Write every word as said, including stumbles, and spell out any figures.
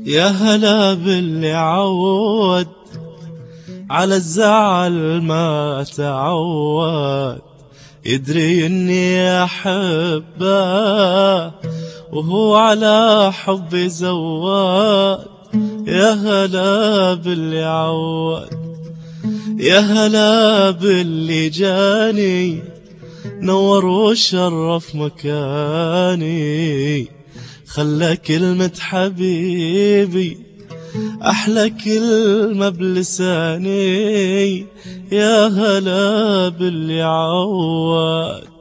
يا هلا باللي عود على الزعل ما تعود، يدري اني احبه وهو على حبي زود. يا هلا باللي عود، يا هلا باللي جاني نور وشرف مكاني، خلى كلمة حبيبي أحلى كلمة بلساني. يا هلا باللي عود.